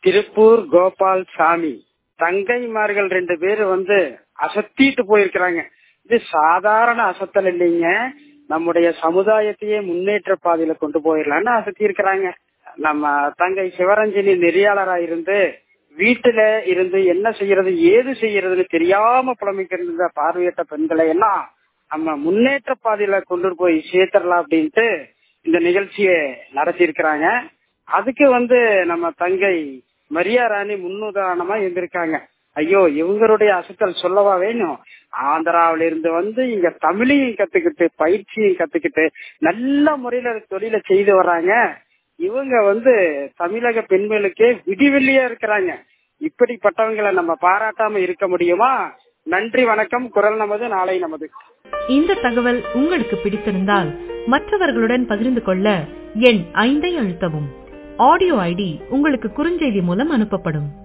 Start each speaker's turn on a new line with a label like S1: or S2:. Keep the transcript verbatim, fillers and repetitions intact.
S1: திருப்பூர் கோபால் சாமி. தங்கைமார்கள் ரெண்டு பேரும் வந்து அசத்திட்டு போயிருக்கிறாங்க. இது சாதாரண அசத்தல் இல்லைங்க, நம்முடைய சமுதாயத்தையே முன்னேற்ற பாதையில கொண்டு போயிடலான்னு அசத்தி இருக்கிறாங்க. நம்ம தங்கை சிவரஞ்சனி நெறியாளரா இருந்து வீட்டுல இருந்து என்ன செய்யறது ஏது செய்யறதுன்னு தெரியாம புலம்பிக்கிற பார்வையற்ற பெண்களை எல்லாம் நம்ம முன்னேற்ற பாதையில கொண்டு போய் சேர்த்தரலாம் அப்படின்ட்டு இந்த நிகழ்ச்சியை நடத்தி இருக்கிறாங்க. அதுக்கு வந்து நம்ம தங்கை மரியா ராணி முன்னுதாரணமா இருந்திருக்காங்க. ஐயோ, இவங்களுடைய அசத்தல் சொல்லவா வேணும். ஆந்திராவில இருந்து வந்து இங்க தமிழையும் கத்துக்கிட்டு பயிற்சியும் கத்துக்கிட்டு நல்ல முறையில தொழிலை செய்து வர்றாங்க. இவங்க வந்து தமிழக பெண்களுக்கே விடிவெள்ளியா இருக்கிறாங்க. இப்படிப்பட்டவங்களை நம்ம பாராட்டாம இருக்க முடியுமா? நன்றி, வணக்கம். குரல் நமது, நாளை நமது.
S2: இந்த தகவல் உங்களுக்கு பிடித்திருந்தால் மற்றவர்களுடன் பகிர்ந்து கொள்ள எண் ஐந்தை அழுத்தவும். ஆடியோ ஐடி உங்களுக்கு குறுஞ்செய்தி மூலம் அனுப்பப்படும்.